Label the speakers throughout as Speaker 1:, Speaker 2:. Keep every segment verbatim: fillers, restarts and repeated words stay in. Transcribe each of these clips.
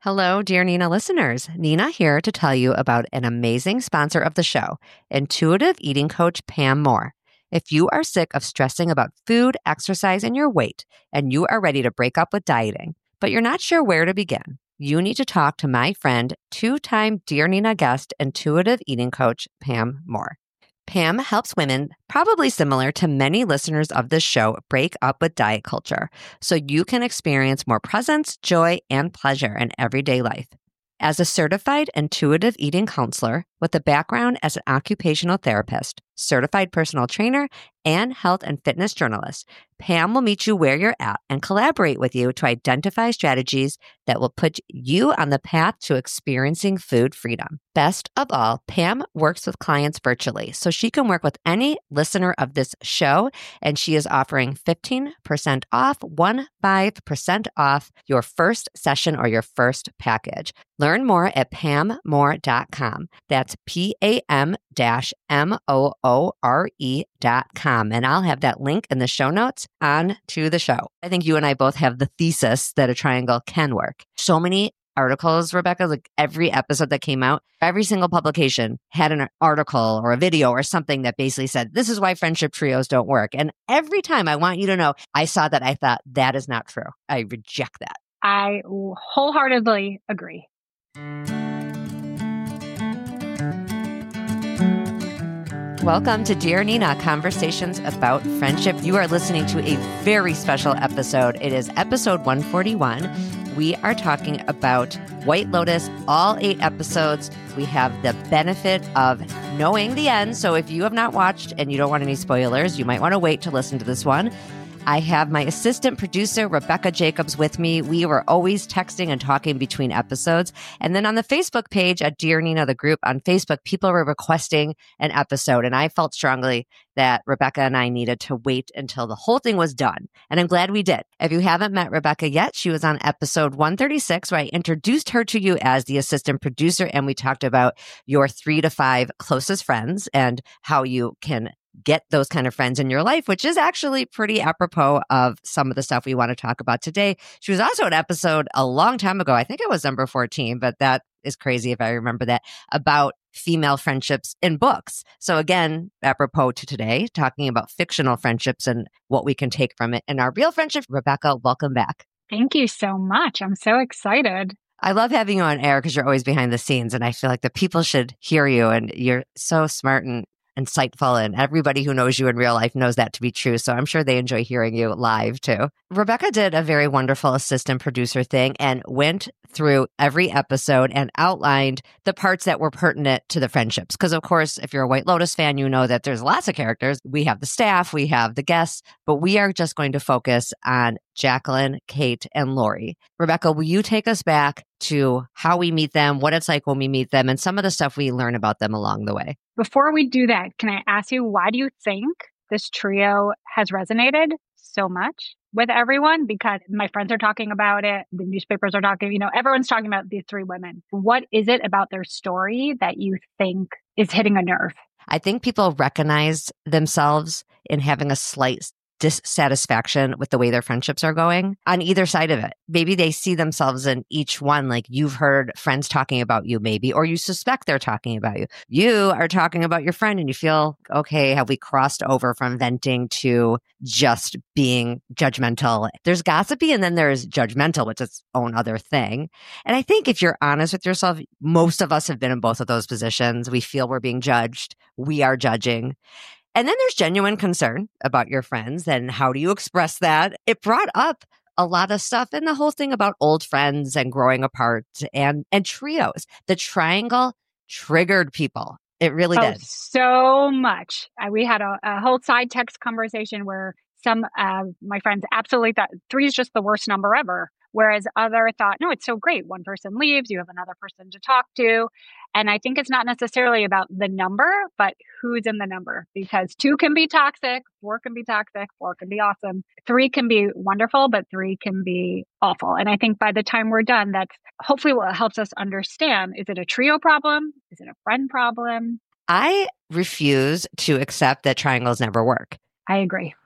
Speaker 1: Hello, dear Nina listeners. Nina here to tell you about an amazing sponsor of the show, intuitive eating coach Pam Moore. If you are sick of stressing about food, exercise, and your weight, and you are ready to break up with dieting, but you're not sure where to begin, you need to talk to my friend, two-time Dear Nina guest, intuitive eating coach Pam Moore. Pam helps women, probably similar to many listeners of this show, break up with diet culture so you can experience more presence, joy, and pleasure in everyday life. As a certified intuitive eating counselor with a background as an occupational therapist, certified personal trainer, and health and fitness journalist, Pam will meet you where you're at and collaborate with you to identify strategies that will put you on the path to experiencing food freedom. Best of all, Pam works with clients virtually, so she can work with any listener of this show, and she is offering fifteen percent off, fifteen percent off your first session or your first package. Learn more at pam moore dot com. That's P A M M O O R E dot com. And I'll have that link in the show notes on to the show. I think you and I both have the thesis that a triangle can work. So many articles, Rebecca, like every episode that came out, every single publication had an article or a video or something that basically said, this is why friendship trios don't work. And every time I want you to know, I saw that, I thought, that is not true. I reject that.
Speaker 2: I wholeheartedly agree.
Speaker 1: Welcome to Dear Nina, Conversations About Friendship. You are listening to a very special episode. It is episode one forty-one. We are talking about White Lotus, all eight episodes. We have the benefit of knowing the end. So if you have not watched and you don't want any spoilers, you might want to wait to listen to this one. I have my assistant producer, Rebecca Jacobs, with me. We were always texting and talking between episodes. And then on the Facebook page at Dear Nina, the group on Facebook, people were requesting an episode. And I felt strongly that Rebecca and I needed to wait until the whole thing was done. And I'm glad we did. If you haven't met Rebecca yet, she was on episode one thirty-six, where I introduced her to you as the assistant producer. And we talked about your three to five closest friends and how you can get those kind of friends in your life, which is actually pretty apropos of some of the stuff we want to talk about today. She was also an episode a long time ago. I think it was number fourteen, but that is crazy if I remember that, about female friendships in books. So again, apropos to today, talking about fictional friendships and what we can take from it in our real friendship. Rebecca, welcome back.
Speaker 2: Thank you so much. I'm so excited.
Speaker 1: I love having you on air because you're always behind the scenes, and I feel like the people should hear you, and you're so smart and insightful, and everybody who knows you in real life knows that to be true. So I'm sure they enjoy hearing you live too. Rebecca did a very wonderful assistant producer thing and went through every episode and outlined the parts that were pertinent to the friendships. Because of course, if you're a White Lotus fan, you know that there's lots of characters. We have the staff, we have the guests, but we are just going to focus on Jacqueline, Kate, and Lori. Rebecca, will you take us back to how we meet them, what it's like when we meet them, and some of the stuff we learn about them along the way?
Speaker 2: Before we do that, can I ask you, why do you think this trio has resonated so much with everyone? Because my friends are talking about it, the newspapers are talking, you know, everyone's talking about these three women. What is it about their story that you think is hitting a nerve?
Speaker 1: I think people recognize themselves in having a slight dissatisfaction with the way their friendships are going on either side of it. Maybe they see themselves in each one, like you've heard friends talking about you maybe, or you suspect they're talking about you. You are talking about your friend and you feel, okay, have we crossed over from venting to just being judgmental? There's gossipy and then there's judgmental, which is its own other thing. And I think if you're honest with yourself, most of us have been in both of those positions. We feel we're being judged. We are judging. And then there's genuine concern about your friends and how do you express that? It brought up a lot of stuff and the whole thing about old friends and growing apart and, and trios. The triangle triggered people. It really
Speaker 2: oh,
Speaker 1: did.
Speaker 2: So much. Uh, we had a, a whole side text conversation where some of my friends absolutely thought three is just the worst number ever. Whereas other thought, no, it's so great. One person leaves, you have another person to talk to. And I think it's not necessarily about the number, but who's in the number. Because two can be toxic, four can be toxic, four can be awesome. Three can be wonderful, but three can be awful. And I think by the time we're done, that's hopefully what helps us understand. Is it a trio problem? Is it a friend problem?
Speaker 1: I refuse to accept that triangles never work.
Speaker 2: I agree.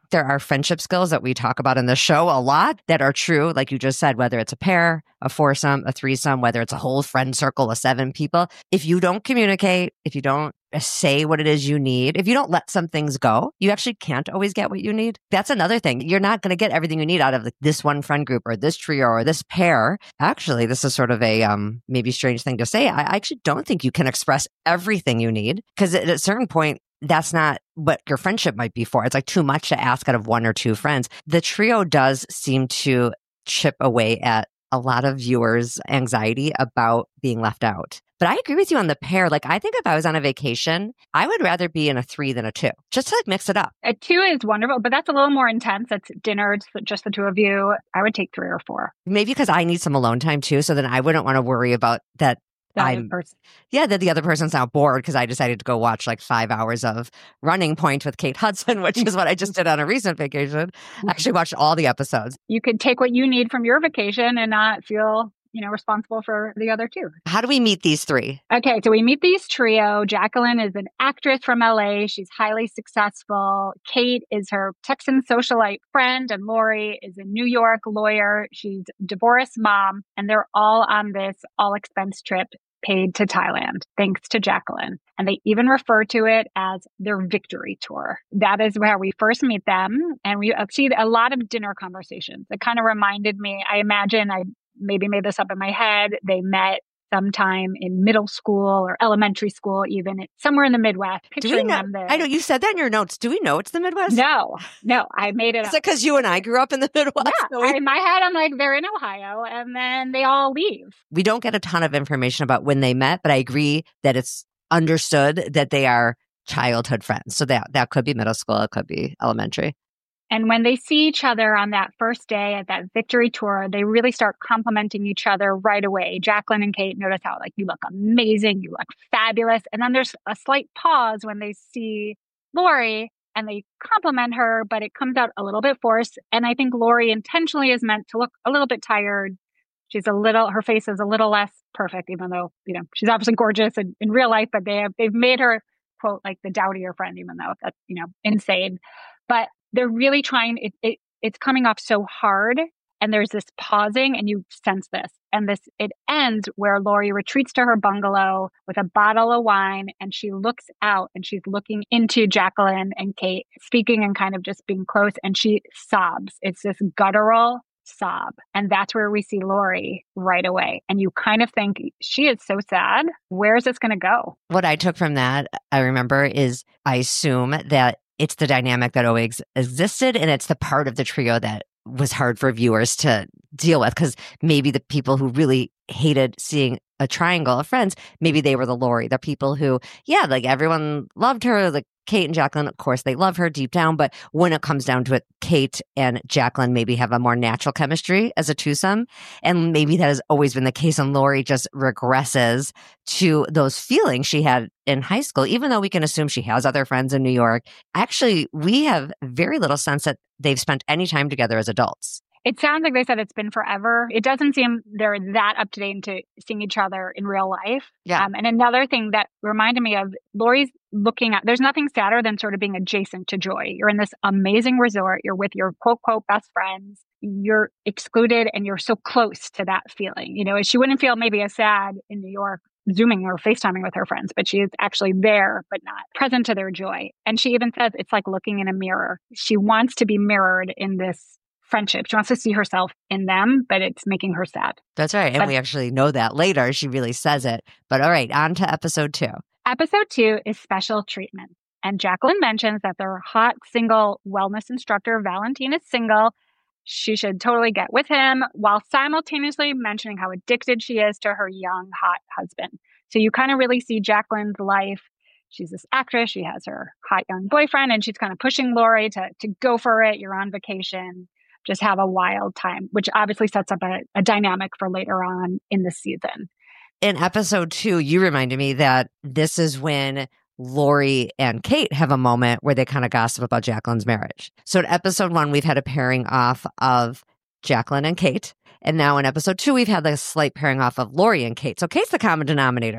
Speaker 1: There are friendship skills that we talk about in the show a lot that are true, like you just said, whether it's a pair, a foursome, a threesome, whether it's a whole friend circle of seven people. If you don't communicate, if you don't say what it is you need, if you don't let some things go, you actually can't always get what you need. That's another thing. You're not going to get everything you need out of like this one friend group or this trio or this pair. Actually, this is sort of a um, maybe strange thing to say. I actually don't think you can express everything you need because at a certain point, that's not what your friendship might be for. It's like too much to ask out of one or two friends. The trio does seem to chip away at a lot of viewers' anxiety about being left out. But I agree with you on the pair. Like, I think if I was on a vacation, I would rather be in a three than a two, just to like mix it up.
Speaker 2: A two is wonderful, but that's a little more intense. That's dinner, it's just the two of you. I would take three or four.
Speaker 1: Maybe because I need some alone time too. So then I wouldn't want to worry about that.
Speaker 2: The
Speaker 1: I'm,
Speaker 2: other person.
Speaker 1: Yeah, that the other person's now bored because I decided to go watch like five hours of Running Point with Kate Hudson, which is what I just did on a recent vacation. I actually watched all the episodes.
Speaker 2: You could take what you need from your vacation and not feel, you know, responsible for the other two.
Speaker 1: How do we meet these three?
Speaker 2: Okay, so we meet these trio. Jacqueline is an actress from L A. She's highly successful. Kate is her Texan socialite friend, and Lori is a New York lawyer. She's a divorced mom, and they're all on this all-expense trip paid to Thailand, thanks to Jacqueline. And they even refer to it as their victory tour. That is where we first meet them. And we see a lot of dinner conversations. It kind of reminded me, I imagine I maybe made this up in my head. They met sometime in middle school or elementary school, even somewhere in the Midwest.
Speaker 1: Do we know?
Speaker 2: Them there.
Speaker 1: I know you said that in your notes. Do we know it's the Midwest?
Speaker 2: No, no, I made it
Speaker 1: Is
Speaker 2: up.
Speaker 1: it because you and I grew up in the Midwest?
Speaker 2: Yeah,
Speaker 1: So we,
Speaker 2: in my head, I'm like, they're in Ohio, and then they all leave.
Speaker 1: we don't get a ton of information about when they met, but I agree that it's understood that they are childhood friends. So that, that could be middle school. It could be elementary.
Speaker 2: And when they see each other on that first day at that victory tour, they really start complimenting each other right away. Jacqueline and Kate notice how, like, you look amazing, you look fabulous. And then there's a slight pause when they see Lori and they compliment her, but it comes out a little bit forced. And I think Lori intentionally is meant to look a little bit tired. She's a little, her face is a little less perfect, even though, you know, she's obviously gorgeous in, in real life, but they have, they've made her, quote, like the dowdier friend, even though that's, you know, insane. But they're really trying, it, it, it's coming off so hard. And there's this pausing and you sense this. And this, it ends where Lori retreats to her bungalow with a bottle of wine and she looks out and she's looking into Jacqueline and Kate, speaking and kind of just being close. And she sobs. It's this guttural sob. And that's where we see Lori right away. And you kind of think, she is so sad. Where is this going to go?
Speaker 1: What I took from that, I remember, is I assume that it's the dynamic that always existed and it's the part of the trio that was hard for viewers to deal with because maybe the people who really hated seeing a triangle of friends, maybe they were the Lori, the people who, yeah, like everyone loved her, like Kate and Jacqueline, of course, they love her deep down. But when it comes down to it, Kate and Jacqueline maybe have a more natural chemistry as a twosome. And maybe that has always been the case. And Lori just regresses to those feelings she had in high school, even though we can assume she has other friends in New York. Actually, we have very little sense that they've spent any time together as adults.
Speaker 2: It sounds like they said it's been forever. It doesn't seem they're that up to date into seeing each other in real life.
Speaker 1: Yeah.
Speaker 2: Um, and another thing that reminded me of Lori's looking at, there's nothing sadder than sort of being adjacent to Joy. You're in this amazing resort. You're with your quote, quote, best friends. You're excluded and you're so close to that feeling. You know, she wouldn't feel maybe as sad in New York Zooming or FaceTiming with her friends, but she is actually there, but not present to their joy. And she even says it's like looking in a mirror. She wants to be mirrored in this friendship. She wants to see herself in them, but it's making her sad.
Speaker 1: That's right. And
Speaker 2: but,
Speaker 1: we actually know that later. She really says it. But all right, on to episode two.
Speaker 2: Episode two is special treatment. And Jacqueline mentions that their hot single wellness instructor, Valentine, is single. She should totally get with him while simultaneously mentioning how addicted she is to her young, hot husband. So you kind of really see Jacqueline's life. She's this actress. She has her hot young boyfriend, and she's kind of pushing Lori to, to go for it. You're on vacation. Just have a wild time, which obviously sets up a, a dynamic for later on in the season.
Speaker 1: In episode two, you reminded me that this is when Lori and Kate have a moment where they kind of gossip about Jacqueline's marriage. So in episode one, we've had a pairing off of Jacqueline and Kate. And now in episode two, we've had the slight pairing off of Lori and Kate. So Kate's the common denominator.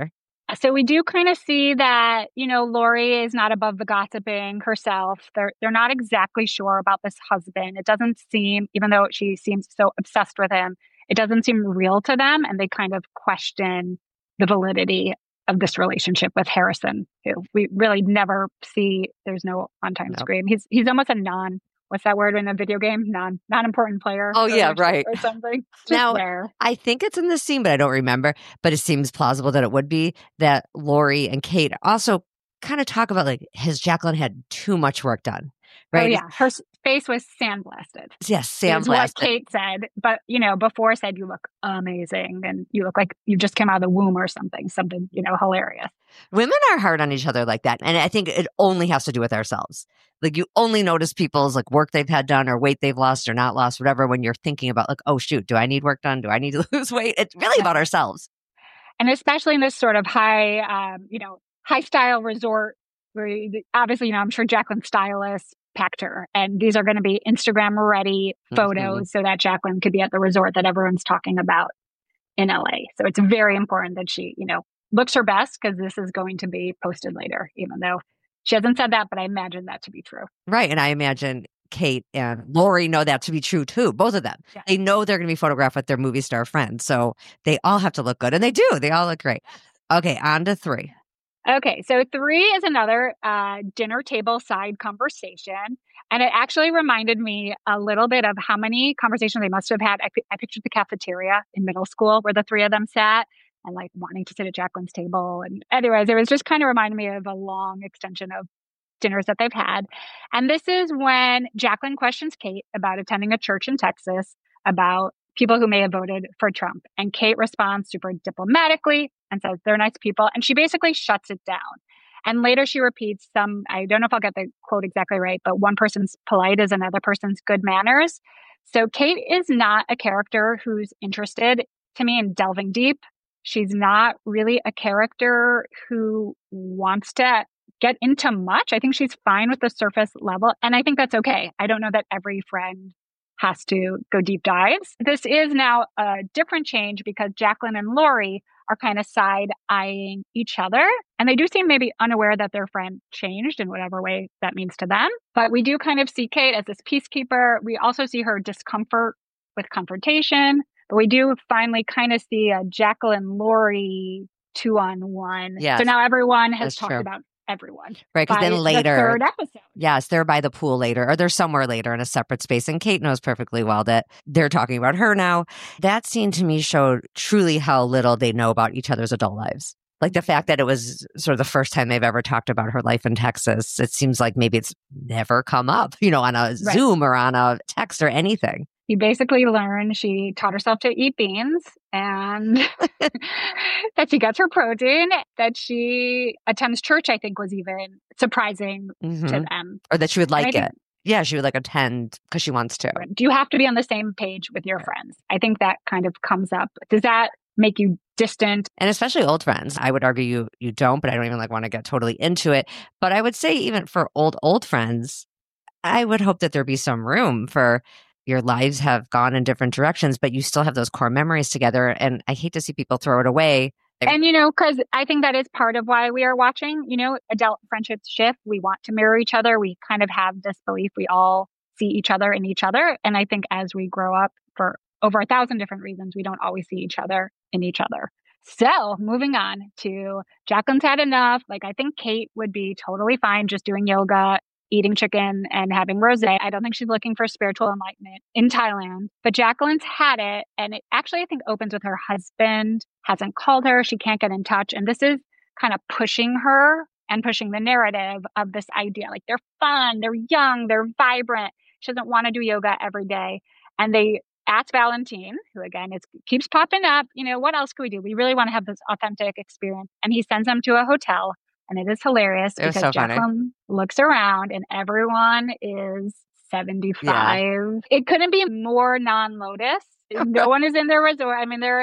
Speaker 2: So we do kind of see that, you know, Lori is not above the gossiping herself. They're they're not exactly sure about this husband. It doesn't seem, even though she seems so obsessed with him, it doesn't seem real to them. And they kind of question the validity of this relationship with Harrison, who we really never see. There's no on-time
Speaker 1: Nope.
Speaker 2: screen. He's he's almost a non, what's that word in a video game? Non, non-important player.
Speaker 1: Oh, yeah,
Speaker 2: or,
Speaker 1: right.
Speaker 2: Or something. Just
Speaker 1: Now,
Speaker 2: there.
Speaker 1: I think it's in the scene, but I don't remember. But it seems plausible that it would be that Lori and Kate also kind of talk about like, has Jacqueline had too much work done? Right?
Speaker 2: Oh, yeah. Her s- face was sandblasted.
Speaker 1: Yes,
Speaker 2: Is what
Speaker 1: sandblasted.
Speaker 2: Kate said. But, you know, before said, you look amazing and you look like you just came out of the womb or something, something, you know, hilarious.
Speaker 1: Women are hard on each other like that. And I think it only has to do with ourselves. Like you only notice people's like work they've had done or weight they've lost or not lost, whatever, when you're thinking about like, oh, shoot, do I need work done? Do I need to lose weight? It's really
Speaker 2: Yeah.
Speaker 1: about ourselves.
Speaker 2: And especially in this sort of high, um, you know, high style resort where you, obviously, you know, I'm sure Jacqueline's stylist packed her. And these are going to be Instagram ready photos
Speaker 1: Mm-hmm.
Speaker 2: so that Jacqueline could be at the resort that everyone's talking about in L A. So it's very important that she, you know, looks her best because this is going to be posted later, even though she hasn't said that, but I imagine that to be true.
Speaker 1: Right. And I imagine Kate and Lori know that to be true too. Both of them.
Speaker 2: Yeah.
Speaker 1: They know they're going to be photographed with their movie star friends. So they all have to look good. And they do. They all look great. Okay. On to three.
Speaker 2: Okay, so three is another uh, dinner table side conversation. And it actually reminded me a little bit of how many conversations they must have had. I, I pictured the cafeteria in middle school where the three of them sat and like wanting to sit at Jacqueline's table. And anyways, it was just kind of reminding me of a long extension of dinners that they've had. And this is when Jacqueline questions Kate about attending a church in Texas about people who may have voted for Trump. And Kate responds super diplomatically and says they're nice people. And she basically shuts it down. And later she repeats some, I don't know if I'll get the quote exactly right, but one person's polite is another person's good manners. So Kate is not a character who's interested, to me, in delving deep. She's not really a character who wants to get into much. I think she's fine with the surface level. And I think that's okay. I don't know that every friend has to go deep dives. This is now a different change because Jacqueline and Lori are kind of side eyeing each other. And they do seem maybe unaware that their friend changed in whatever way that means to them. But we do kind of see Kate as this peacekeeper. We also see her discomfort with confrontation. But we do finally kind of see a Jacqueline Lori two on one.
Speaker 1: Yes,
Speaker 2: so now everyone has
Speaker 1: that's
Speaker 2: talked
Speaker 1: true.
Speaker 2: about everyone.
Speaker 1: Right, because
Speaker 2: by
Speaker 1: then later,
Speaker 2: the third episode.
Speaker 1: Yes, they're by the pool later, or they're somewhere later in a separate space. And Kate knows perfectly well that they're talking about her now. That scene to me showed truly how little they know about each other's adult lives. Like the fact that it was sort of the first time they've ever talked about her life in Texas. It seems like maybe it's never come up, you know, on a right. Zoom or on a text or anything.
Speaker 2: You basically learn she taught herself to eat beans and that she gets her protein, that she attends church, I think was even surprising mm-hmm. to them.
Speaker 1: Or that she would like it.
Speaker 2: Think,
Speaker 1: yeah, she would like attend because she wants to.
Speaker 2: Do you have to be on the same page with your friends? I think that kind of comes up. Does that make you distant?
Speaker 1: And especially old friends. I would argue you you don't, but I don't even like want to get totally into it. But I would say even for old, old friends, I would hope that there be some room for your lives have gone in different directions, but you still have those core memories together. And I hate to see people throw it away.
Speaker 2: And, you know, because I think that is part of why we are watching, you know, adult friendships shift. We want to mirror each other. We kind of have this belief we all see each other in each other. And I think as we grow up for over a thousand different reasons, we don't always see each other in each other. So moving on to Jacqueline's had enough. Like, I think Kate would be totally fine just doing yoga, eating chicken and having rosé. I don't think she's looking for spiritual enlightenment in Thailand, but Jacqueline's had it. And it actually, I think, opens with her husband hasn't called her. She can't get in touch. And this is kind of pushing her and pushing the narrative of this idea. Like, they're fun, they're young, they're vibrant. She doesn't want to do yoga every day. And they asked Valentine, who again, it keeps popping up, you know, what else could we do? We really want to have this authentic experience. And he sends them to a hotel. And it is hilarious
Speaker 1: it
Speaker 2: because
Speaker 1: so
Speaker 2: Jacqueline
Speaker 1: funny.
Speaker 2: looks around and everyone is seventy-five.
Speaker 1: Yeah.
Speaker 2: It couldn't be more non-Lotus. No one is in their resort. I mean, they're in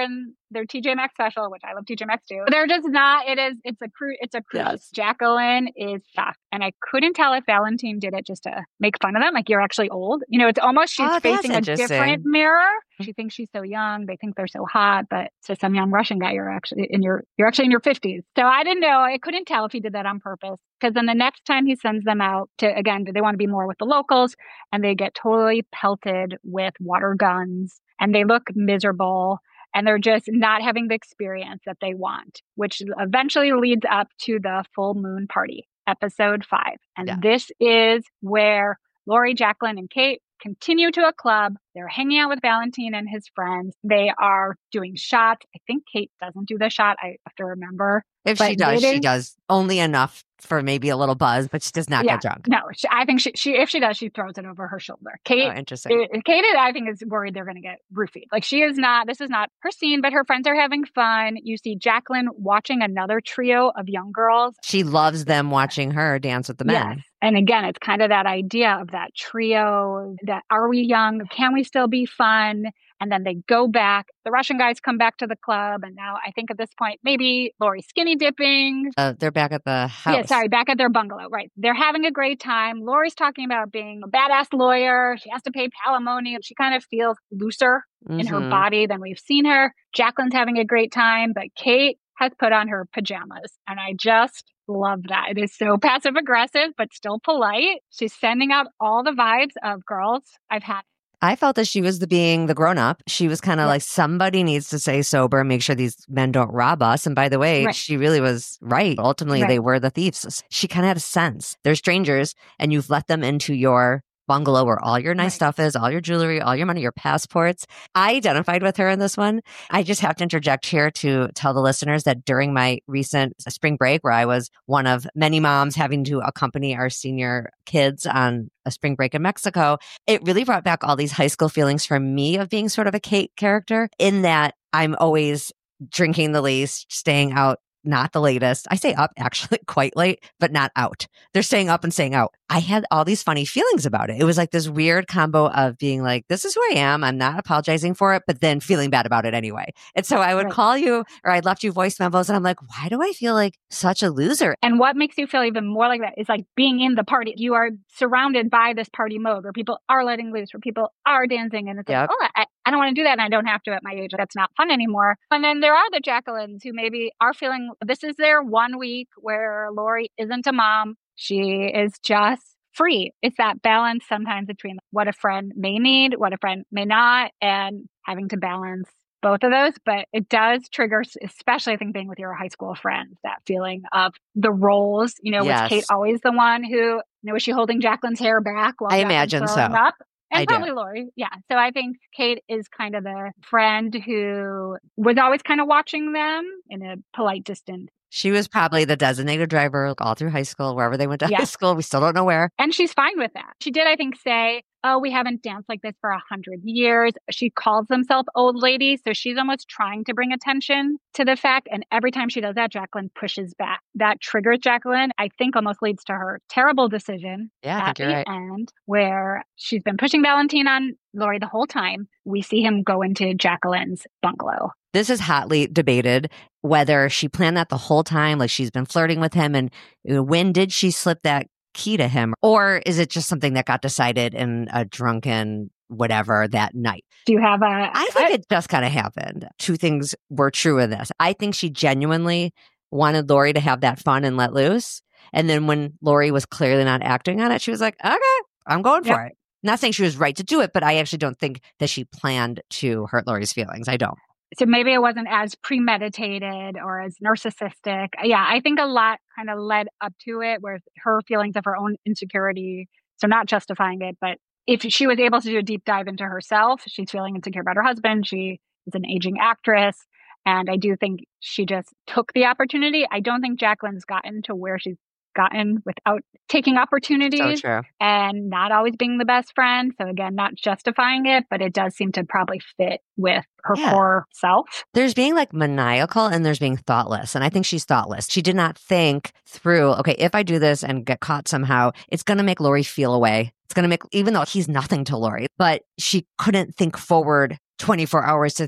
Speaker 2: their T J Maxx special, which I love T J Maxx too. They're just not, it is, it's a cruise, it's a cruise.
Speaker 1: Yes.
Speaker 2: Jacqueline is shocked. And I couldn't tell if Valentine did it just to make fun of them. Like, you're actually old. You know, it's almost she's
Speaker 1: Oh, that's
Speaker 2: facing a different
Speaker 1: interesting.
Speaker 2: mirror. She thinks she's so young. They think they're so hot, but to some young Russian guy, you're actually in your, you're actually in your fifties. So I didn't know. I couldn't tell if he did that on purpose. Because then the next time he sends them out to, again, they want to be more with the locals, and they get totally pelted with water guns and they look miserable. And they're just not having the experience that they want, which eventually leads up to the full moon party, episode five. And
Speaker 1: Yeah.
Speaker 2: this is where Lori, Jacqueline, and Kate continue to a club. They're hanging out with Valentine and his friends. They are doing shots. I think Kate doesn't do the shot. I have to remember.
Speaker 1: If
Speaker 2: But
Speaker 1: she does,
Speaker 2: they
Speaker 1: she
Speaker 2: didn't-
Speaker 1: does only enough for maybe a little buzz, but she does not
Speaker 2: Yeah.
Speaker 1: get drunk.
Speaker 2: No, she, I think she, she, if she does, she throws it over her shoulder. Kate,
Speaker 1: Oh, interesting.
Speaker 2: Uh, Kate, I think, is worried they're going to get roofied. Like, she is not, this is not her scene, but her friends are having fun. You see Jacqueline watching another trio of young girls.
Speaker 1: She loves them watching her dance with the men.
Speaker 2: Yes. And again, it's kind of that idea of that trio, that are we young? Can we still be fun? And then they go back. The Russian guys come back to the club. And now I think at this point, maybe Lori's skinny dipping.
Speaker 1: Uh, they're back at the house.
Speaker 2: Yeah, sorry, back at their bungalow. Right. They're having a great time. Lori's talking about being a badass lawyer. She has to pay alimony. She kind of feels looser in her
Speaker 1: Mhm.
Speaker 2: body than we've seen her. Jacqueline's having a great time, but Kate has put on her pajamas. And I just love that. It is so passive aggressive, but still polite. She's sending out all the vibes of girls I've had.
Speaker 1: I felt that she was the being the grown up. She was kind of
Speaker 2: Yeah.
Speaker 1: like, somebody needs to stay sober, make sure these men don't rob us. And by the way,
Speaker 2: Right.
Speaker 1: she really was right. Ultimately,
Speaker 2: Right.
Speaker 1: they were the thieves. She kind of had a sense. They're strangers, and you've let them into your bungalow where all your nice
Speaker 2: Right.
Speaker 1: stuff is, all your jewelry, all your money, your passports. I identified with her in this one. I just have to interject here to tell the listeners that during my recent spring break, where I was one of many moms having to accompany our senior kids on a spring break in Mexico, it really brought back all these high school feelings for me of being sort of a Kate character, in that I'm always drinking the least, staying out not the latest. I stay up actually quite late, but not out. They're staying up and staying out. I had all these funny feelings about it. It was like this weird combo of being like, this is who I am. I'm not apologizing for it, but then feeling bad about it anyway. And so I would
Speaker 2: Right.
Speaker 1: call you, or I'd left you voice memos, and I'm like, why do I feel like such a loser?
Speaker 2: And what makes you feel even more like that is like being in the party. You are surrounded by this party mode where people are letting loose, where people are dancing. And it's
Speaker 1: Yep.
Speaker 2: like, oh, I, I don't want to do that. And I don't have to at my age. That's not fun anymore. And then there are the Jacquelines who maybe are feeling this is their one week where Lori isn't a mom. She is just free. It's that balance sometimes between what a friend may need, what a friend may not, and having to balance both of those. But it does trigger, especially I think being with your high school friends, that feeling of the roles, you know,
Speaker 1: Yes.
Speaker 2: was Kate always the one who, you know, was she holding Jacqueline's hair back while
Speaker 1: I
Speaker 2: Jacqueline's
Speaker 1: imagine
Speaker 2: throwing
Speaker 1: so.
Speaker 2: up? And
Speaker 1: I do.
Speaker 2: probably Lori. Yeah. So I think Kate is kind of the friend who was always kind of watching them in a polite, distant.
Speaker 1: She was probably the designated driver all through high school, wherever they went to
Speaker 2: Yeah.
Speaker 1: high school. We still don't know where.
Speaker 2: And she's fine with that. She did, I think, say, oh, we haven't danced like this for a hundred years. She calls herself old lady. So she's almost trying to bring attention to the fact. And every time she does that, Jacqueline pushes back. That triggers Jacqueline, I think almost leads to her terrible decision
Speaker 1: Yeah, I
Speaker 2: at
Speaker 1: think
Speaker 2: the
Speaker 1: you're right.
Speaker 2: end, where she's been pushing Valentine on Lori the whole time. We see him go into Jacqueline's bungalow.
Speaker 1: This is hotly debated whether she planned that the whole time, like she's been flirting with him, and you know, when did she slip that key to him? Or is it just something that got decided in a drunken whatever that night?
Speaker 2: Do you have a...
Speaker 1: I think it just kind of happened. Two things were true in this. I think she genuinely wanted Lori to have that fun and let loose. And then when Lori was clearly not acting on it, she was like, okay, I'm going for
Speaker 2: Yep.
Speaker 1: it. Not saying she was right to do it, but I actually don't think that she planned to hurt Lori's feelings. I don't.
Speaker 2: So maybe it wasn't as premeditated or as narcissistic. Yeah, I think a lot kind of led up to it, where her feelings of her own insecurity, so not justifying it, but if she was able to do a deep dive into herself, she's feeling insecure about her husband. She is an aging actress. And I do think she just took the opportunity. I don't think Jacqueline's gotten to where she's gotten without taking opportunities
Speaker 1: So true.
Speaker 2: and not always being the best friend. So again, not justifying it, but it does seem to probably fit with her
Speaker 1: Yeah.
Speaker 2: core self.
Speaker 1: There's being like maniacal and there's being thoughtless. And I think she's thoughtless. She did not think through, okay, if I do this and get caught somehow, it's going to make Lori feel away. It's going to make, even though he's nothing to Lori, but she couldn't think forward twenty-four hours to think,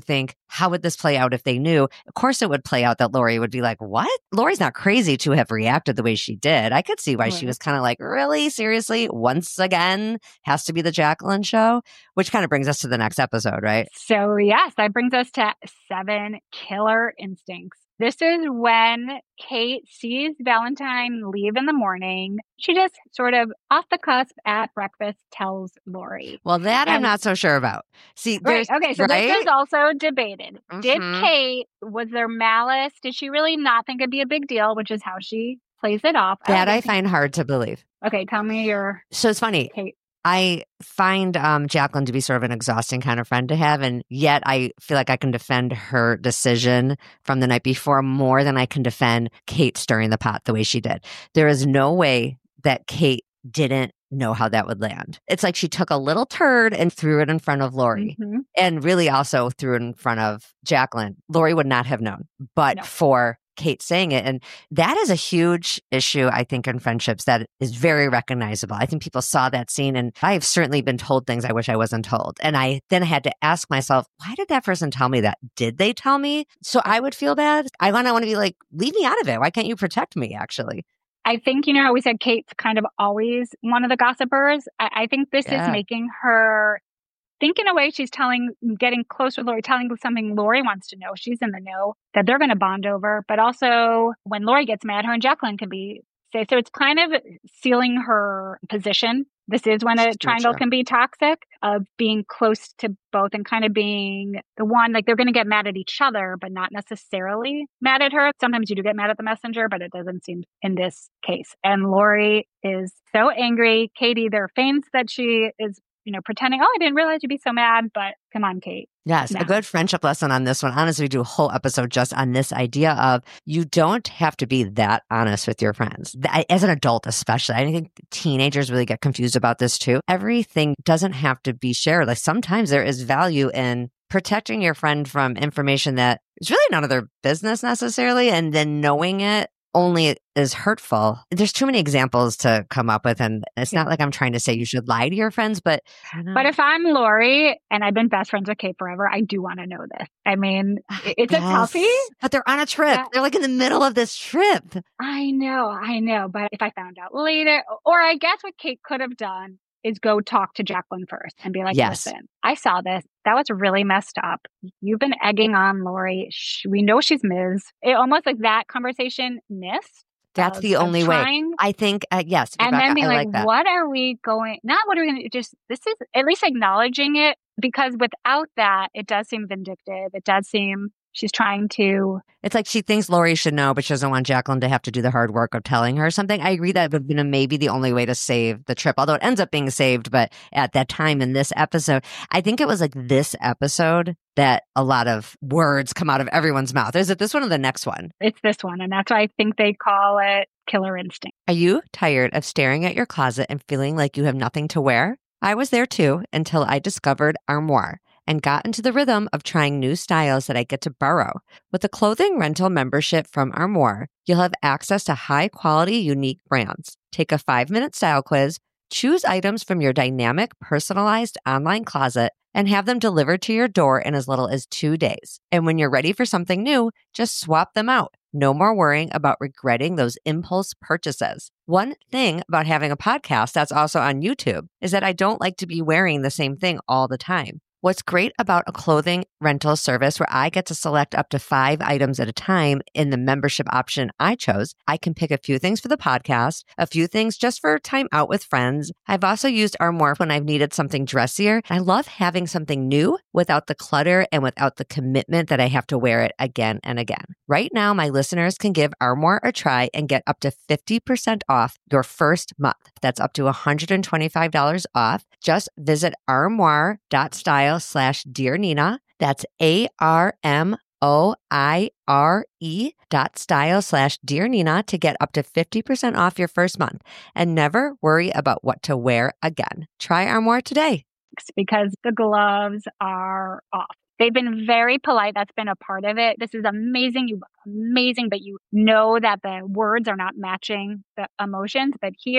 Speaker 1: how would this play out if they knew? Of course, it would play out that Lori would be like, what? Lori's not crazy to have reacted the way she did. I could see why
Speaker 2: Right.
Speaker 1: she was kind of like, really? Seriously? Once again? Has to be the Jacqueline show? Which kind of brings us to the next episode, right?
Speaker 2: So yes, that brings us to seven, killer instincts. This is when Kate sees Valentine leave in the morning. She just sort of off the cusp at breakfast tells Lori.
Speaker 1: Well, that
Speaker 2: And-
Speaker 1: I'm not so sure about. See,
Speaker 2: Right.
Speaker 1: there's,
Speaker 2: Okay. So
Speaker 1: right?
Speaker 2: this is also debated. Did
Speaker 1: Mhm.
Speaker 2: Kate, was there malice? Did she really not think it'd be a big deal, which is how she plays it off?
Speaker 1: That
Speaker 2: don't
Speaker 1: I
Speaker 2: think-
Speaker 1: find hard to believe.
Speaker 2: Okay. Tell me your
Speaker 1: So it's funny.
Speaker 2: Kate.
Speaker 1: I find um, Jacqueline to be sort of an exhausting kind of friend to have. And yet I feel like I can defend her decision from the night before more than I can defend Kate stirring the pot the way she did. There is no way that Kate didn't know how that would land. It's like she took a little turd and threw it in front of Lori.
Speaker 2: Mhm.
Speaker 1: And really also threw it in front of Jacqueline. Lori would not have known, but
Speaker 2: No.
Speaker 1: for Kate saying it. And that is a huge issue, I think, in friendships that is very recognizable. I think people saw that scene, and I've certainly been told things I wish I wasn't told. And I then had to ask myself, why did that person tell me that? Did they tell me? So I would feel bad. I want to want to be like, leave me out of it. Why can't you protect me, actually?
Speaker 2: I think, you know, how we said Kate's kind of always one of the gossipers. I, I think this
Speaker 1: Yeah.
Speaker 2: is making her think in a way she's telling, getting close with Lori, telling something Lori wants to know. She's in the know that they're going to bond over. But also when Lori gets mad, her and Jacqueline can be safe. So it's kind of sealing her position. This is when a
Speaker 1: That's
Speaker 2: triangle
Speaker 1: true.
Speaker 2: can be toxic, of being close to both and kind of being the one, like they're going to get mad at each other, but not necessarily mad at her. Sometimes you do get mad at the messenger, but it doesn't seem in this case. And Lori is so angry. Kate either feigns that she is, you know, pretending, oh, I didn't realize you'd be so mad, but come on, Kate.
Speaker 1: Yes,
Speaker 2: No.
Speaker 1: a good friendship lesson on this one. Honestly, we do a whole episode just on this idea of you don't have to be that honest with your friends. Th- As an adult, especially, I think teenagers really get confused about this too. Everything doesn't have to be shared. Like sometimes there is value in protecting your friend from information that is really none of their business necessarily, and then knowing it only is hurtful. There's too many examples to come up with, and it's not like I'm trying to say you should lie to your friends, but
Speaker 2: But if I'm Lori and I've been best friends with Kate forever, I do want to know this. I mean, i- it's
Speaker 1: Yes.
Speaker 2: a toughie.
Speaker 1: But they're on a trip.
Speaker 2: Yeah.
Speaker 1: They're like in the middle of this trip.
Speaker 2: I know, I know. But if I found out later, or I guess what Kate could have done is go talk to Jacqueline first and be like,
Speaker 1: Yes.
Speaker 2: listen, I saw this. That was really messed up. You've been egging on Lori. Sh- we know she's Miz. It almost like that conversation missed.
Speaker 1: That's
Speaker 2: of-
Speaker 1: the
Speaker 2: of
Speaker 1: only way.
Speaker 2: trying-
Speaker 1: I think, uh, yes,
Speaker 2: And
Speaker 1: Rebecca,
Speaker 2: then being
Speaker 1: I
Speaker 2: like,
Speaker 1: like that.
Speaker 2: what are we going, not what are we going to just, this is at least acknowledging it, because without that, it does seem vindictive. It does seem she's trying to,
Speaker 1: It's like she thinks Lori should know, but she doesn't want Jacqueline to have to do the hard work of telling her something. I agree that would have been maybe the only way to save the trip, although it ends up being saved. But at that time in this episode, I think it was like this episode that a lot of words come out of everyone's mouth. Is it this one or the next one?
Speaker 2: it's this one. And that's why I think they call it killer instinct.
Speaker 1: Are you tired of staring at your closet and feeling like you have nothing to wear? I was there too until I discovered Armoire and got into the rhythm of trying new styles that I get to borrow. With a clothing rental membership from Armoire, you'll have access to high-quality, unique brands. Take a five-minute style quiz, choose items from your dynamic, personalized online closet, and have them delivered to your door in as little as two days. And when you're ready for something new, just swap them out. No more worrying about regretting those impulse purchases. One thing about having a podcast that's also on YouTube is that I don't like to be wearing the same thing all the time. What's great about a clothing rental service where I get to select up to five items at a time in the membership option I chose, I can pick a few things for the podcast, a few things just for time out with friends. I've also used Armoire when I've needed something dressier. I love having something new without the clutter and without the commitment that I have to wear it again and again. Right now, my listeners can give Armoire a try and get up to fifty percent off your first month. That's up to one hundred twenty-five dollars off. Just visit armoire.style slash Dear Nina. That's A R M O I R E dot style slash Dear Nina to get up to fifty percent off your first month and never worry about what to wear again. Try Armoire today.
Speaker 2: Because the gloves are off. They've been very polite. That's been a part of it. This is amazing. You look amazing, but you know that the words are not matching the emotions. But here,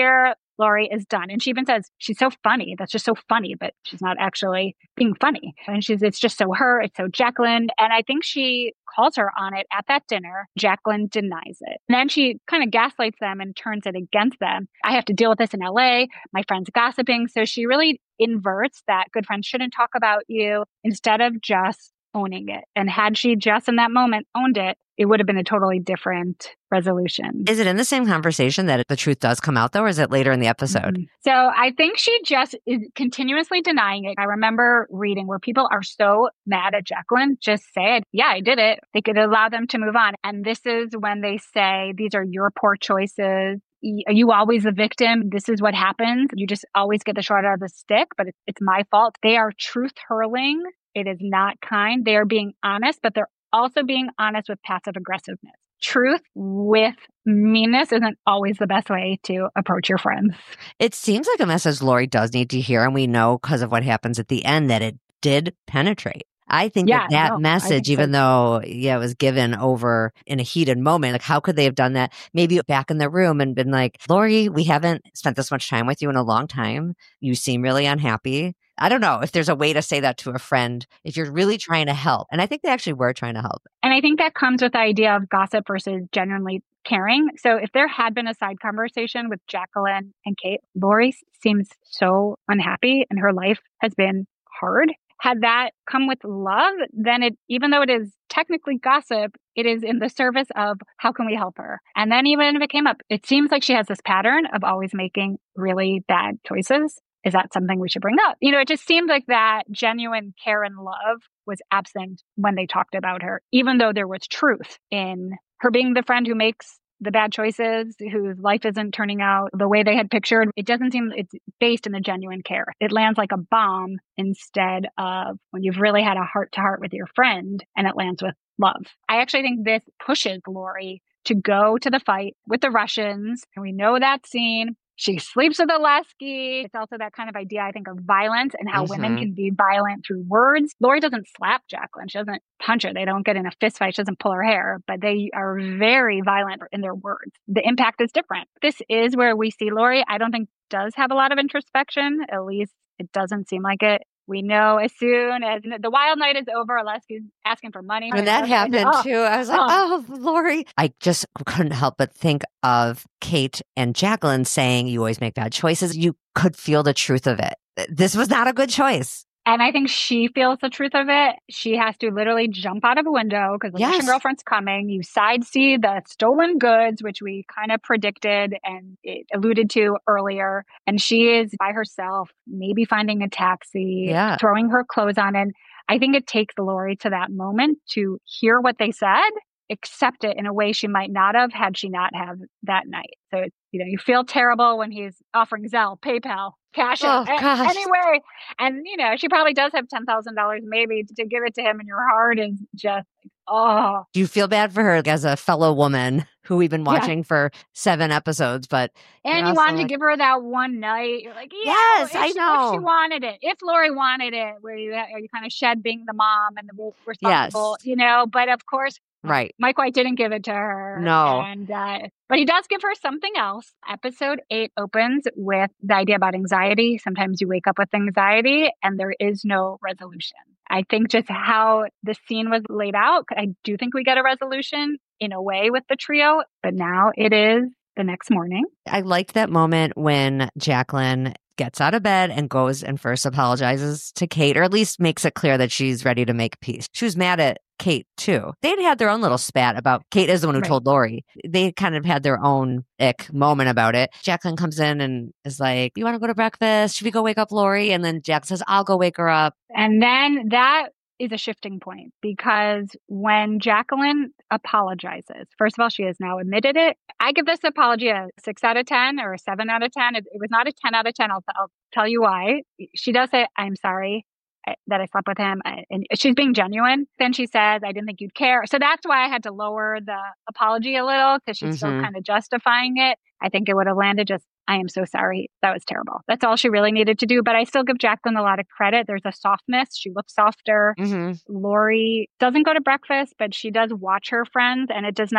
Speaker 2: Lori is done. And she even says, she's so funny. That's just so funny, but she's not actually being funny. And she's, it's just so her, it's so Jacqueline. And I think she calls her on it at that dinner. Jacqueline denies it. And then she kind of gaslights them and turns it against them. I have to deal with this in L A. My friend's gossiping. So she really inverts that good friends shouldn't talk about you instead of just owning it. And had she just in that moment owned it, it would have been a totally different resolution.
Speaker 1: Is it in the same conversation that the truth does come out, though, or is it later in the episode?
Speaker 2: Mm-hmm. So I think she just is continuously denying it. I remember reading where people are so mad at Jacqueline, just say it. Yeah, I did it. They could allow them to move on. And this is when they say, these are your poor choices. Are you always the victim? This is what happens. You just always get the short end of the stick, but it's, it's my fault. They are truth hurling. It is not kind. They are being honest, but they're also being honest with passive aggressiveness. Truth with meanness isn't always the best way to approach your friends.
Speaker 1: It seems like a message Lori does need to hear, and we know because of what happens at the end that it did penetrate. I think
Speaker 2: yeah,
Speaker 1: that that
Speaker 2: no,
Speaker 1: message, even
Speaker 2: so.
Speaker 1: though yeah, it was given over in a heated moment, like how could they have done that? Maybe back in the room and been like, Lori, we haven't spent this much time with you in a long time. You seem really unhappy. I don't know if there's a way to say that to a friend if you're really trying to help. And I think they actually were trying to help.
Speaker 2: And I think that comes with the idea of gossip versus genuinely caring. So if there had been a side conversation with Jacqueline and Kate, Lori seems so unhappy and her life has been hard. Had that come with love, then it, even though it is technically gossip, it is in the service of how can we help her? And then even if it came up, it seems like she has this pattern of always making really bad choices. Is that something we should bring up? You know, it just seemed like that genuine care and love was absent when they talked about her, even though there was truth in her being the friend who makes the bad choices, whose life isn't turning out the way they had pictured. It doesn't seem it's based in the genuine care. It lands like a bomb instead of when you've really had a heart to heart with your friend and it lands with love. I actually think this pushes Lori to go to the fight with the Russians. And we know that scene. She sleeps with Oleski. It's also that kind of idea, I think, of violence and how mm-hmm. women can be violent through words. Lori doesn't slap Jacqueline. She doesn't punch her. They don't get in a fist fight. She doesn't pull her hair, but they are very violent in their words. The impact is different. This is where we see Lori, I don't think does have a lot of introspection. At least it doesn't seem like it. We know as soon as the wild night is over, Oleski's asking for money.
Speaker 1: When that happened and, oh, too, I was like, oh. oh, Lori. I just couldn't help but think of Kate and Jacqueline saying, you always make bad choices. You could feel the truth of it. This was not a good choice.
Speaker 2: And I think she feels the truth of it. She has to literally jump out of a window because the yes. Russian girlfriend's coming. You side see the stolen goods, which we kind of predicted and it alluded to earlier. And she is by herself, maybe finding a taxi,
Speaker 1: yeah.
Speaker 2: throwing her clothes on. And I think it takes Lori to that moment to hear what they said, accept it in a way she might not have had she not have that night. So, it's, you know, you feel terrible when he's offering Zelle, PayPal, cash
Speaker 1: oh,
Speaker 2: a- anyway. And, you know, she probably does have ten thousand dollars maybe to give it to him, and your heart is just, oh.
Speaker 1: Do you feel bad for her as a fellow woman who we've been watching yeah. for seven episodes? But
Speaker 2: And you wanted like, to give her that one night. You're like, yeah,
Speaker 1: yes,
Speaker 2: if
Speaker 1: I
Speaker 2: she,
Speaker 1: know.
Speaker 2: If she wanted it. If Lori wanted it, where you, you kind of shed being the mom and the responsible,
Speaker 1: yes.
Speaker 2: you know, but of course,
Speaker 1: right.
Speaker 2: Mike White didn't give it to her.
Speaker 1: No.
Speaker 2: And, uh, but he does give her something else. Episode eight opens with the idea about anxiety. Sometimes you wake up with anxiety and there is no resolution. I think just how the scene was laid out, I do think we get a resolution in a way with the trio, but now it is the next morning.
Speaker 1: I liked that moment when Jacqueline gets out of bed and goes and first apologizes to Kate, or at least makes it clear that she's ready to make peace. She was mad at Kate too. They'd had their own little spat about Kate is the one who right. told Lori. They kind of had their own ick moment about it. Jacqueline comes in and is like, you want to go to breakfast? Should we go wake up Lori? And then Jack says, I'll go wake her up.
Speaker 2: And then that is a shifting point because when Jacqueline apologizes, first of all, she has now admitted it. I give this apology a six out of ten or a seven out of ten. It, it was not a ten out of ten. I'll, I'll tell you why. She does say, I'm sorry that I slept with him. And she's being genuine. Then she says, I didn't think you'd care. So that's why I had to lower the apology a little because she's mm-hmm. still kind of justifying it. I think it would have landed just, I am so sorry. That was terrible. That's all she really needed to do. But I still give Jacqueline a lot of credit. There's a softness. She looks softer. Mm-hmm. Lori doesn't go to breakfast, but she does watch her friends. And it does not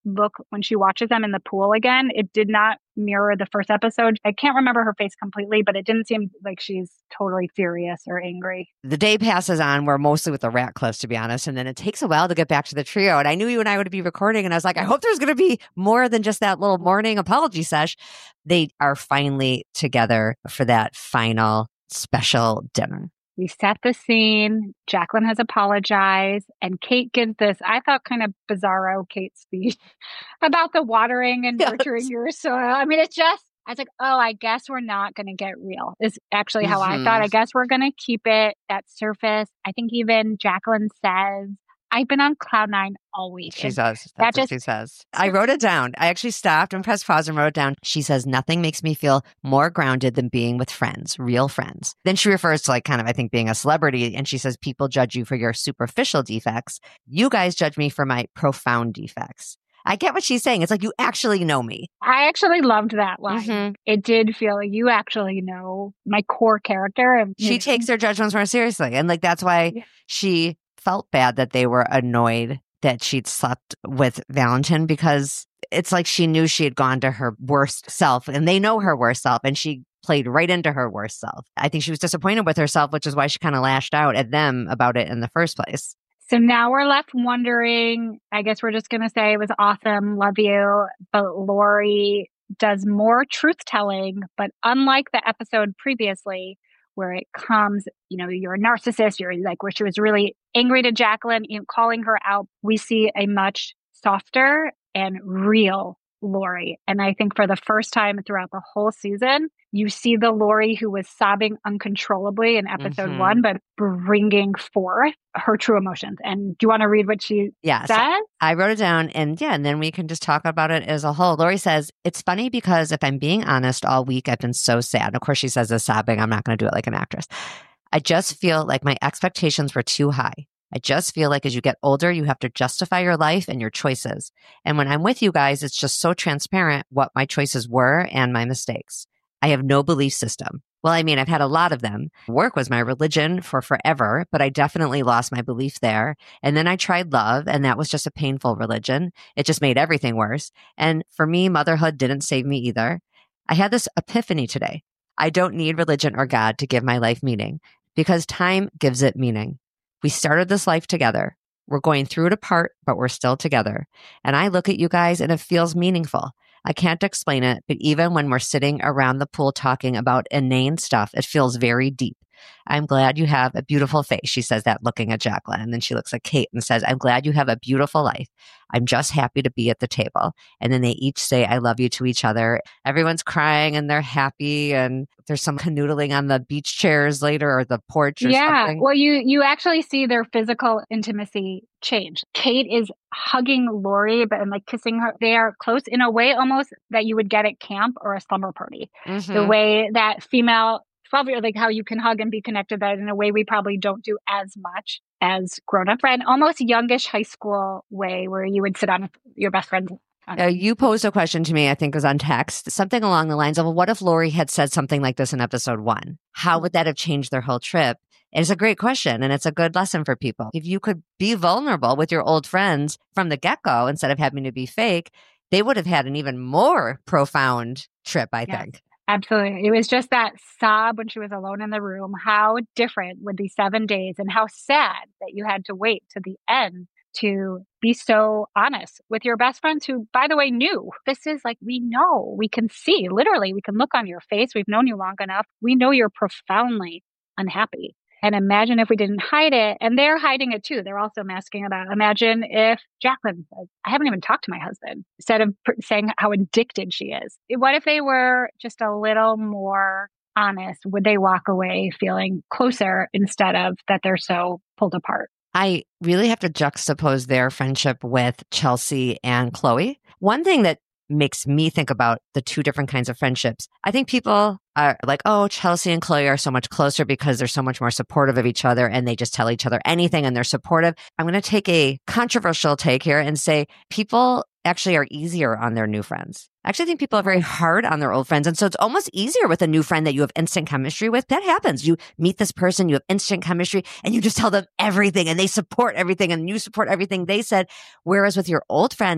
Speaker 2: look when she watches them in the pool again, it did not mirror the first episode. I can't remember her face completely, but it didn't seem like she's totally furious or angry.
Speaker 1: The day passes on. We're mostly with the Ratcliffes, to be honest. And then it takes a while to get back to the trio. And I knew you and I would be recording. And I was like, I hope there's going to be more than just that little morning apology sesh. They are finally together for that final special dinner.
Speaker 2: We set the scene. Jacqueline has apologized, and Kate gives this, I thought, kind of bizarro Kate speech about the watering and nurturing yes. your soil. I mean, it's just, I was like, oh, I guess we're not going to get real, is actually how mm-hmm. I thought. I guess we're going to keep it at surface. I think even Jacqueline says, I've been on cloud nine all week.
Speaker 1: She says. That's that what just, she says. I wrote it down. I actually stopped and pressed pause and wrote it down. She says, nothing makes me feel more grounded than being with friends, real friends. Then she refers to like kind of, I think, being a celebrity. And she says, people judge you for your superficial defects. You guys judge me for my profound defects. I get what she's saying. It's like, you actually know me.
Speaker 2: I actually loved that line. Mm-hmm. It did feel like you actually know my core character. And
Speaker 1: she takes her judgments more seriously. And like, that's why yeah. she felt bad that they were annoyed that she'd slept with Valentin, because it's like she knew she had gone to her worst self, and they know her worst self, and she played right into her worst self. I think she was disappointed with herself, which is why she kind of lashed out at them about it in the first place.
Speaker 2: So now we're left wondering, I guess we're just going to say it was awesome, love you, but Lori does more truth-telling, but unlike the episode previously, where it comes, you know, you're a narcissist, you're like, where she was really angry to Jacqueline, you know, calling her out. We see a much softer and real Lori. And I think for the first time throughout the whole season, you see the Lori who was sobbing uncontrollably in episode mm-hmm. one, but bringing forth her true emotions. And do you want to read what she
Speaker 1: yes,
Speaker 2: said?
Speaker 1: I wrote it down, and yeah, and then we can just talk about it as a whole. Lori says, it's funny because if I'm being honest, all week I've been so sad. And of course, she says this sobbing. I'm not going to do it like an actress. I just feel like my expectations were too high. I just feel like as you get older, you have to justify your life and your choices. And when I'm with you guys, it's just so transparent what my choices were and my mistakes. I have no belief system. Well, I mean, I've had a lot of them. Work was my religion for forever, but I definitely lost my belief there. And then I tried love, and that was just a painful religion. It just made everything worse. And for me, motherhood didn't save me either. I had this epiphany today. I don't need religion or God to give my life meaning, because time gives it meaning. We started this life together. We're going through it apart, but we're still together. And I look at you guys and it feels meaningful. I can't explain it, but even when we're sitting around the pool talking about inane stuff, it feels very deep. I'm glad you have a beautiful face. She says that looking at Jacqueline. And then she looks at Kate and says, I'm glad you have a beautiful life. I'm just happy to be at the table. And then they each say, I love you to each other. Everyone's crying and they're happy. And there's some canoodling on the beach chairs later or the porch or
Speaker 2: yeah.
Speaker 1: something.
Speaker 2: Well, you, you actually see their physical intimacy change. Kate is hugging Lori, but and like kissing her. They are close in a way almost that you would get at camp or a slumber party. Mm-hmm. The way that female twelve year, like how you can hug and be connected, that in a way we probably don't do as much as grown up friend, almost youngish high school way where you would sit on your best friend's.
Speaker 1: Uh, you posed a question to me, I think it was on text, something along the lines of, well, what if Lori had said something like this in episode one? How would that have changed their whole trip? And it's a great question, and it's a good lesson for people. If you could be vulnerable with your old friends from the get-go instead of having to be fake, they would have had an even more profound trip, I yes. think.
Speaker 2: Absolutely. It was just that sob when she was alone in the room. How different would these seven days and how sad that you had to wait to the end to be so honest with your best friends who, by the way, knew. This is like, we know, we can see, literally, we can look on your face. We've known you long enough. We know you're profoundly unhappy. And imagine if we didn't hide it. And they're hiding it too. They're also masking about, imagine if Jacqueline says, I haven't even talked to my husband, instead of pr- saying how addicted she is. What if they were just a little more honest? Would they walk away feeling closer instead of that they're so pulled apart?
Speaker 1: I really have to juxtapose their friendship with Chelsea and Chloe. One thing that makes me think about the two different kinds of friendships. I think people are like, oh, Chelsea and Chloe are so much closer because they're so much more supportive of each other and they just tell each other anything and they're supportive. I'm going to take a controversial take here and say people actually are easier on their new friends. I actually think people are very hard on their old friends. And so it's almost easier with a new friend that you have instant chemistry with. That happens. You meet this person, you have instant chemistry, and you just tell them everything and they support everything and you support everything they said. Whereas with your old friend, they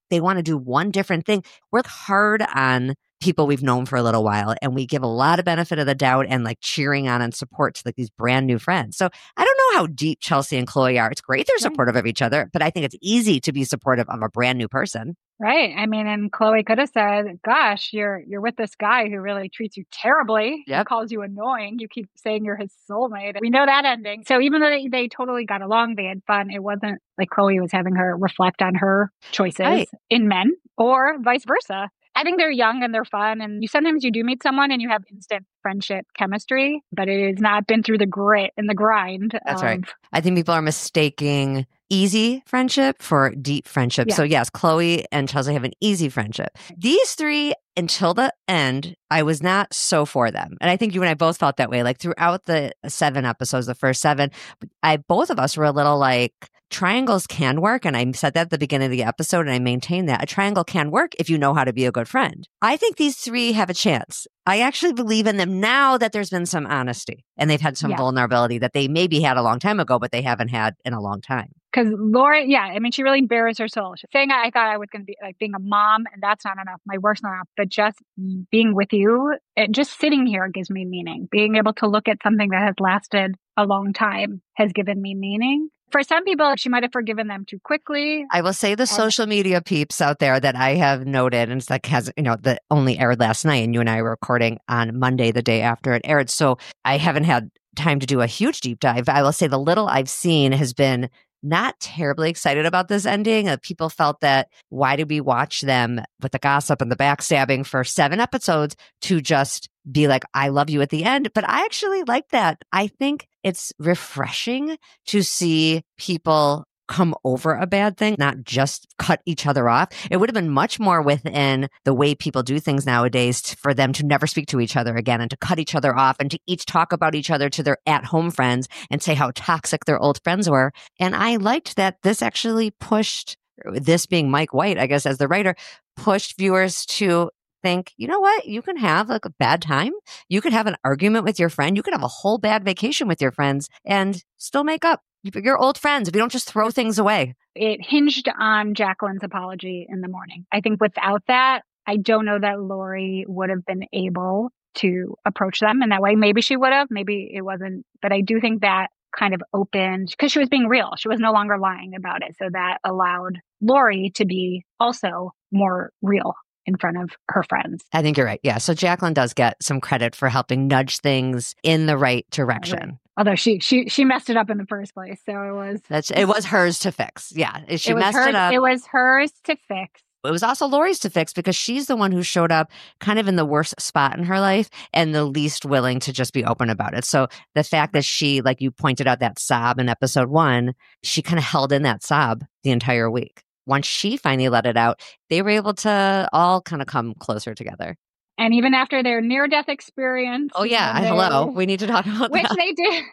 Speaker 1: they want to do one different thing. We're hard on people we've known for a little while, and we give a lot of benefit of the doubt and like cheering on and support to like these brand new friends. So I don't know how deep Chelsea and Chloe are. It's great they're supportive of each other, but I think it's easy to be supportive of a brand new person.
Speaker 2: Right. I mean, and Chloe could have said, gosh, you're you're with this guy who really treats you terribly. Yep. He calls you annoying. You keep saying you're his soulmate. We know that ending. So even though they, they totally got along, they had fun, it wasn't like Chloe was having her reflect on her choices right. in men or vice versa. I think they're young and they're fun. And you sometimes you do meet someone and you have instant friendship chemistry, but it has not been through the grit and the grind.
Speaker 1: That's of, right. I think people are mistaking easy friendship for deep friendship. Yeah. So yes, Chloe and Chelsea have an easy friendship. These three, until the end, I was not so for them. And I think you and I both felt that way. Like throughout the seven episodes, the first seven, I both of us were a little like, triangles can work. And I said that at the beginning of the episode, and I maintain that a triangle can work if you know how to be a good friend. I think these three have a chance. I actually believe in them now that there's been some honesty and they've had some yeah. vulnerability that they maybe had a long time ago, but they haven't had in a long time.
Speaker 2: Because Lori, yeah, I mean, she really bears her soul. She's saying I thought I was going to be like being a mom, and that's not enough. My work's not enough, but just being with you, and just sitting here gives me meaning. Being able to look at something that has lasted a long time has given me meaning. For some people, she might have forgiven them too quickly.
Speaker 1: I will say the and social media peeps out there that I have noted, and it's like has, you know, that only aired last night, and you and I were recording on Monday, the day after it aired. So I haven't had time to do a huge deep dive. I will say the little I've seen has been not terribly excited about this ending. Uh, people felt that why did we watch them with the gossip and the backstabbing for seven episodes to just be like, I love you at the end. But I actually like that. I think it's refreshing to see people come over a bad thing, not just cut each other off. It would have been much more within the way people do things nowadays t- for them to never speak to each other again and to cut each other off and to each talk about each other to their at-home friends and say how toxic their old friends were. And I liked that this actually pushed, this being Mike White, I guess, as the writer, pushed viewers to think, you know what? You can have like a bad time. You could have an argument with your friend. You could have a whole bad vacation with your friends and still make up. You're old friends. We don't just throw things away.
Speaker 2: It hinged on Jacqueline's apology in the morning. I think without that, I don't know that Lori would have been able to approach them in that way. Maybe she would have, maybe it wasn't. But I do think that kind of opened, because she was being real. She was no longer lying about it. So that allowed Lori to be also more real in front of her friends.
Speaker 1: I think you're right. Yeah. So Jacqueline does get some credit for helping nudge things in the right direction. Right.
Speaker 2: Although she she she messed it up in the first place, so it was
Speaker 1: that's it was hers to fix. Yeah, she
Speaker 2: it
Speaker 1: messed
Speaker 2: hers,
Speaker 1: it up.
Speaker 2: It was hers to fix.
Speaker 1: It was also Lori's to fix because she's the one who showed up kind of in the worst spot in her life and the least willing to just be open about it. So the fact that she, like you pointed out, that sob in episode one, she kind of held in that sob the entire week. Once she finally let it out, they were able to all kind of come closer together.
Speaker 2: And even after their near-death experience.
Speaker 1: Oh, yeah. Hello. We need to talk about
Speaker 2: which
Speaker 1: that.
Speaker 2: Which they did.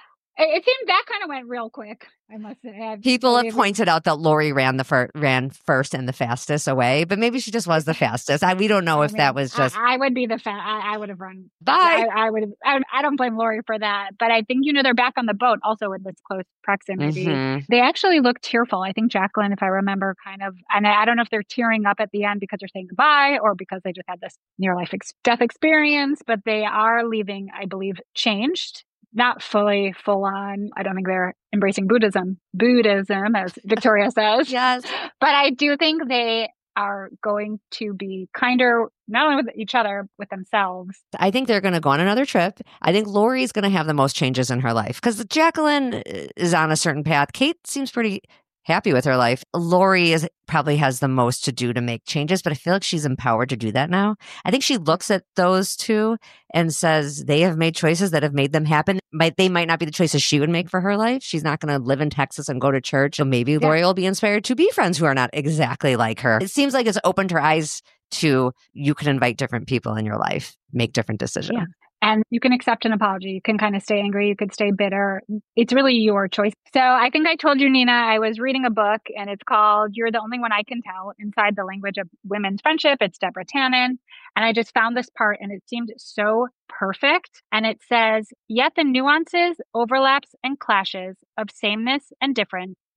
Speaker 2: It seemed that kind of went real quick, I must add.
Speaker 1: People have pointed out that Lori ran the fir- ran first and the fastest away, but maybe she just was the fastest. I, we don't know I if mean, that was just.
Speaker 2: I, I would be the fa- I, I would have run.
Speaker 1: Bye.
Speaker 2: I, I would. Have, I, I don't blame Lori for that, but I think you know they're back on the boat also with this close proximity. Mm-hmm. They actually look tearful. I think Jacqueline, if I remember, kind of, and I, I don't know if they're tearing up at the end because they're saying goodbye or because they just had this near life ex- death experience, but they are leaving, I believe, changed. Not fully full on. I don't think they're embracing Buddhism, Buddhism, as Victoria says.
Speaker 1: Yes.
Speaker 2: But I do think they are going to be kinder, not only with each other, with themselves.
Speaker 1: I think they're going to go on another trip. I think Lori's going to have the most changes in her life because Jacqueline is on a certain path. Kate seems pretty happy with her life. Lori is probably has the most to do to make changes, but I feel like she's empowered to do that now. I think she looks at those two and says they have made choices that have made them happen. But they might not be the choices she would make for her life. She's not going to live in Texas and go to church. So maybe yeah. Lori will be inspired to be friends who are not exactly like her. It seems like it's opened her eyes to you can invite different people in your life, make different decisions.
Speaker 2: Yeah. And you can accept an apology. You can kind of stay angry. You could stay bitter. It's really your choice. So I think I told you, Nina, I was reading a book and it's called You're the Only One I Can Tell, Inside the Language of Women's Friendship. It's Deborah Tannen. And I just found this part and it seemed so perfect. And it says, yet the nuances, overlaps, and clashes of sameness and difference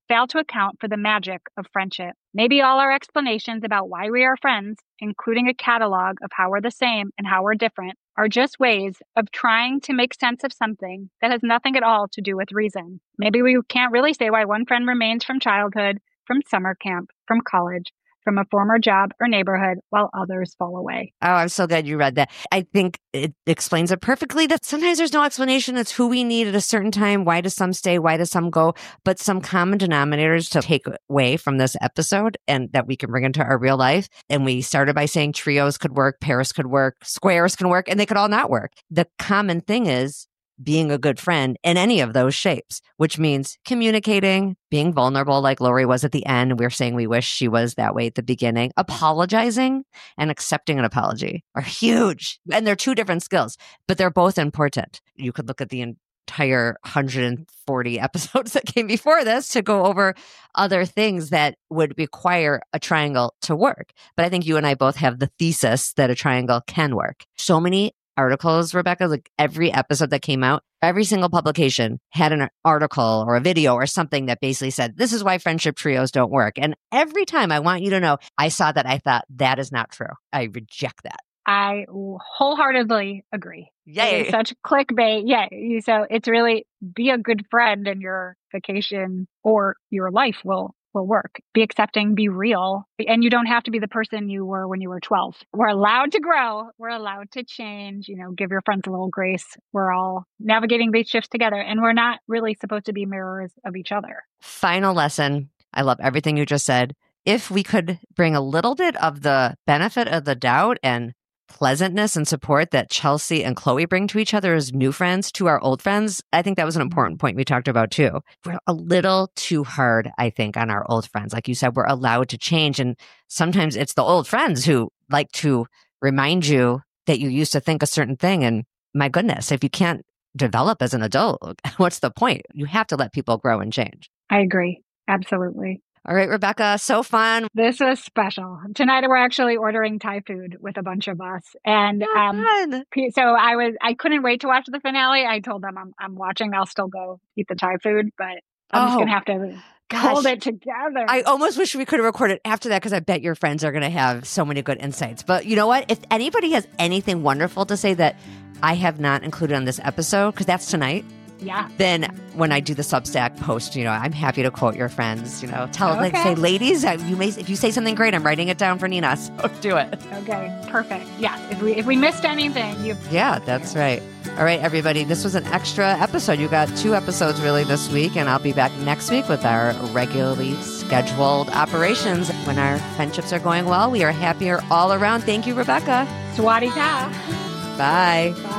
Speaker 2: fail to account for the magic of friendship. Maybe all our explanations about why we are friends, including a catalog of how we're the same and how we're different, are just ways of trying to make sense of something that has nothing at all to do with reason. Maybe we can't really say why one friend remains from childhood, from summer camp, from college, from a former job or neighborhood, while others fall away.
Speaker 1: Oh, I'm so glad you read that. I think it explains it perfectly that sometimes there's no explanation. It's who we need at a certain time. Why do some stay? Why do some go? But some common denominators to take away from this episode and that we can bring into our real life. And we started by saying trios could work, pairs could work, squares can work, and they could all not work. The common thing is being a good friend in any of those shapes, which means communicating, being vulnerable like Lori was at the end. We we're saying we wish she was that way at the beginning. Apologizing and accepting an apology are huge. And they're two different skills, but they're both important. You could look at the entire one hundred forty episodes that came before this to go over other things that would require a triangle to work. But I think you and I both have the thesis that a triangle can work. So many articles, Rebecca, like every episode that came out, every single publication had an article or a video or something that basically said, this is why friendship trios don't work. And every time I want you to know, I saw that, I thought, that is not true. I reject that.
Speaker 2: I wholeheartedly agree.
Speaker 1: Yay.
Speaker 2: It's such clickbait. Yeah. So it's really be a good friend and your vacation or your life will will work. Be accepting, be real. And you don't have to be the person you were when you were twelve. We're allowed to grow. We're allowed to change, you know, give your friends a little grace. We're all navigating these shifts together and we're not really supposed to be mirrors of each other.
Speaker 1: Final lesson. I love everything you just said. If we could bring a little bit of the benefit of the doubt and pleasantness and support that Chelsea and Chloe bring to each other as new friends to our old friends, I think that was an important point we talked about too. We're a little too hard, I think, on our old friends. Like you said, we're allowed to change. And sometimes it's the old friends who like to remind you that you used to think a certain thing. And my goodness, if you can't develop as an adult, what's the point? You have to let people grow and change.
Speaker 2: I agree. Absolutely.
Speaker 1: All right, Rebecca, so fun.
Speaker 2: This was special. Tonight we're actually ordering Thai food with a bunch of us. And um, so I was I couldn't wait to watch the finale. I told them I'm I'm watching. I'll still go eat the Thai food, but I'm oh, just going to have to gosh. hold it together.
Speaker 1: I almost wish we could have recorded after that because I bet your friends are going to have so many good insights. But you know what? If anybody has anything wonderful to say that I have not included on this episode, because that's tonight,
Speaker 2: yeah.
Speaker 1: Then when I do the Substack post, you know, I'm happy to quote your friends, you know, tell,
Speaker 2: okay.
Speaker 1: like, say, ladies, you may, if you say something great, I'm writing it down for Nina. So do it.
Speaker 2: Okay. Perfect. Yeah. If we, if we missed anything, you.
Speaker 1: Yeah, that's right. All right, everybody. This was an extra episode. You got two episodes really this week, and I'll be back next week with our regularly scheduled operations. When our friendships are going well, we are happier all around. Thank you, Rebecca.
Speaker 2: Sawasdee ka.
Speaker 1: Bye.
Speaker 2: Bye.